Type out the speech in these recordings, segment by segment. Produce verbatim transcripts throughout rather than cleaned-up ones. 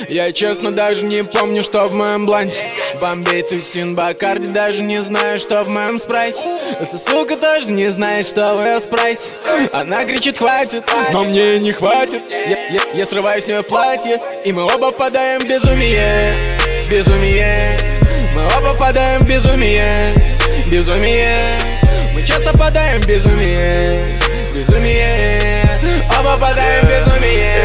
Я честно даже не помню, что в моем бланте. Бомбей, тусин, Бакарди, даже не знаю, что в моем спрайте. Эта сука тоже не знает, что в ее спрайте. Она кричит хватит, но мне не хватит. Я, я, я срываю с нее платье, и мы оба впадаем в безумие. Безумие. Мы оба впадаем в безумие. Безумие. Мы часто впадаем в безумие. Безумие. Оба впадаем в безумие.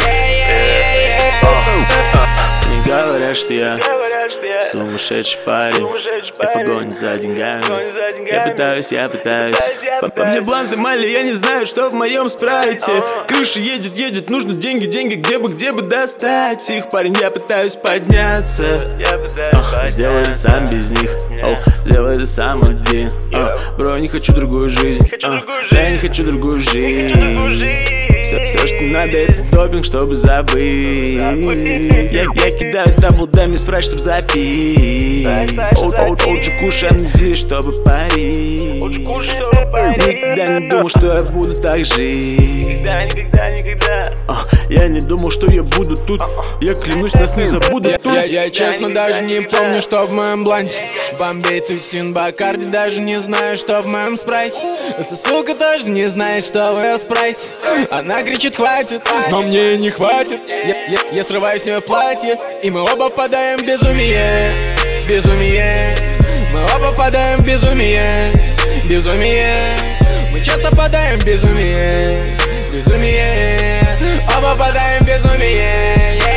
Не говорят, что я сумасшедший парень, я в погоне за деньгами. Я пытаюсь, я пытаюсь. По, по мне бланты мали, я не знаю, что в моем спрайте. Крыша едет, едет, нужно деньги, деньги, где бы, где бы достать их, парень, я пытаюсь подняться. Ох, сделай это сам без них, о, сделай это сам один. О, бро, не хочу другую жизнь, о, я не хочу другую жизнь. Все, все, что надо, это допинг, чтобы забыть. Я, я кидаю дабл, дай мне спрайт, чтоб запить. Оуджи кушай амнезию, чтобы парить. Никогда не думал, что я буду так жить. Никогда, никогда, никогда. Я не думал, что я буду тут. Я клянусь, нас не забудут тут. Я, я, я честно даже не помню, что в моем бланте. Бомбей, тусин, Бакарди, даже не знаю, что в моем спрайте. Эта сука тоже не знает, что в ее спрайте. Она кричит хватит, но мне не хватит. Я, я, я срываю с нее платье, и мы оба впадаем в безумие. Безумие. Мы оба впадаем в безумие. Безумие. Мы часто впадаем в безумие. Безумие. Оба впадаем в безумие.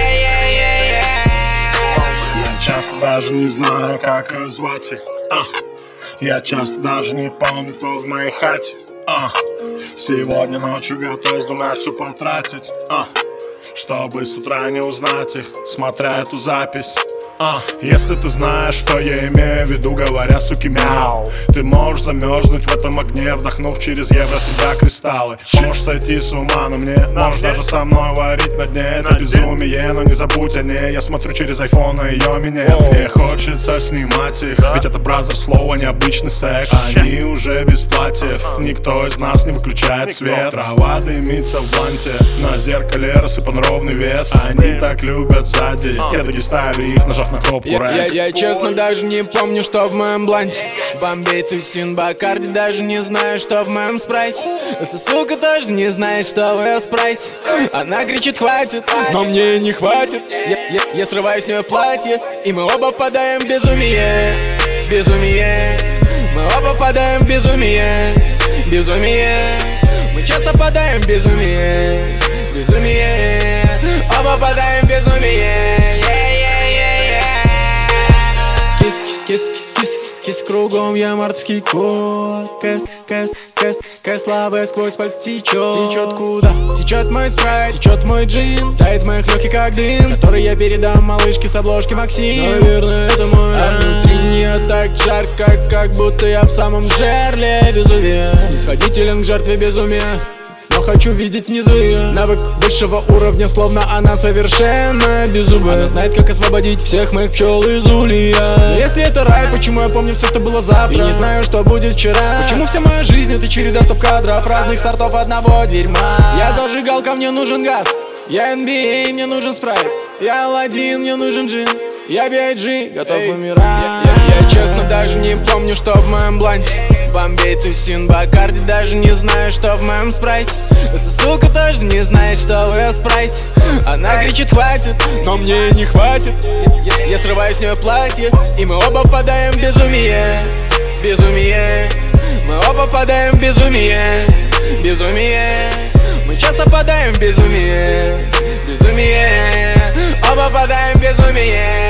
Я часто даже не знаю, как ее звать. а. Я часто даже не помню, кто в моей хате. а. Сегодня ночью готов с двумя все потратить, а. чтобы с утра не узнать их, смотря эту запись. А, если ты знаешь, что я имею в виду, говоря, суки, мяу, ты можешь замерзнуть в этом огне, вдохнув через евро себя кристаллы. Можешь сойти с ума, но мне можешь даже со мной варить на дне. Это безумие, но не забудь о ней. Я смотрю через айфон на ее меня. Мне хочется снимать их, ведь это бразер слова, необычный секс. Они уже без платьев, никто из нас не выключает свет. Трава дымится в бланте, на зеркале рассыпан ровный вес. Они так любят сзади, я дагестаю их, нажав на кнопку я, рэп. я, я честно даже не помню, что в моем бланте. Бомбей, тусин, Бакарди, даже не знаю, что в моем спрайте. Эта сука тоже не знает, что в ее спрайте. Она кричит хватит, но мне не хватит. Я, я, я срываю с нее платье, и мы оба впадаем в безумие. Безумие. Мы оба впадаем в безумие. Безумие. Мы часто впадаем в безумие. Безумие. Оба впадаем в безумие. Кис, кис, кис, кис, кис, кругом я морский кот. Кэс, кэс, кэс, кэс, лавы сквозь пальцы течет. Течет куда? Течет мой спрайт, течет мой джин. Тает в моих легких как дым, который я передам малышке с обложки Максим. Наверное, это мой. А внутри нее так жарко, как будто я в самом жерле безумия. Снисходителен к жертве безумия, но хочу видеть внизу ее. Навык высшего уровня, словно она совершенно беззубая. Она знает, как освободить всех моих пчел из улья. Но если это рай, почему я помню все, что было завтра, и не знаю, что будет вчера? Почему вся моя жизнь — это череда стоп-кадров разных сортов одного дерьма? Я зажигалка, мне нужен газ. Я эн би эй, мне нужен спрайт. Я Аладдин, мне нужен джин. Я би ай джи, готов умирать. Я, я, я честно даже не помню, что в моем бланте. Бомбей, тусин, Бакарди, даже не знаю, что в моем спрайте. Эта сука тоже не знает, что в ее спрайте. Она кричит хватит, но мне не хватит. Я, я, я срываю с нее платье, и мы оба впадаем в безумие. Безумие. Мы оба впадаем в безумие. Безумие. Мы часто впадаем в безумие. Безумие. Оба впадаем в безумие.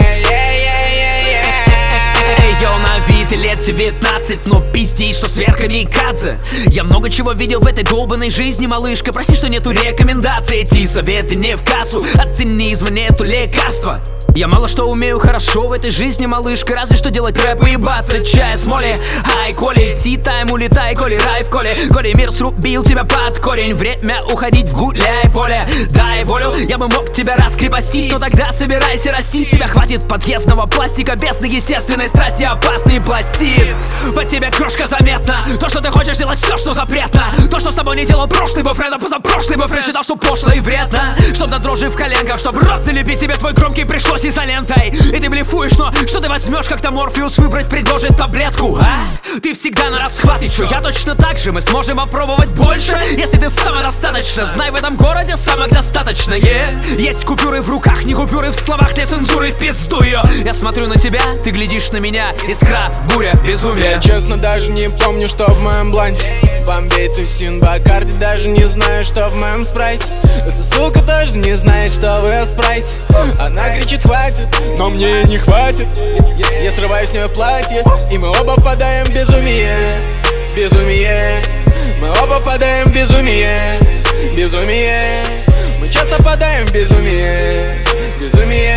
Йо, на вид и лет девятнадцать, но пиздишь, что сверхкамикадзе. Я много чего видел в этой долбанной жизни, малышка. Прости, что нету рекомендаций. Эти советы не в кассу, от цинизма нету лекарства. Я мало что умею хорошо в этой жизни, малышка, разве что делать рэп и ебаться. Чай с моли, ай, Коли, ти-тайм, улетай, Коли, рай в Коле. Коли, мир срубил тебя под корень, время уходить в гуляй поле. Дай волю, я бы мог тебя раскрепостить, но тогда собирайся расти. Тебя хватит подъездного пластика, без естественной страсти, опасный пластид. По тебе крошка заметна, то, что ты хочешь делать все, что запретно. То, что с тобой не делал прошлый бойфренд, а позапрошлый бойфренд считал, что пошло и вредно. Чтоб до дрожи в коленках, чтоб рот залепить тебе твой громкий пришлось изолентой. И ты блефуешь, но что ты возьмешь, как-то Морфеус выбрать предложит таблетку, а? Ты всегда на расхват, и чё? Я точно так же, мы сможем опробовать больше, если ты самодостаточно. Знай, в этом городе самок достаточно, yeah. Есть купюры в руках, не купюры в словах, для цензуры в пизду ее. Я смотрю на тебя, ты глядишь на меня, искра, буря, безумие. Я честно даже не помню, что в моем бланте. Бомбей, тусин, Бакарди, даже не знаю, что в моем спрайте. Эта сука тоже не знает, что в ее спрайте. Она кричит хватит, но мне не хватит. Я, я срываю с нее платье, и мы оба падаем в безумие. Безумие. Мы оба падаем в безумие. Безумие. Мы часто падаем в безумие. Безумие.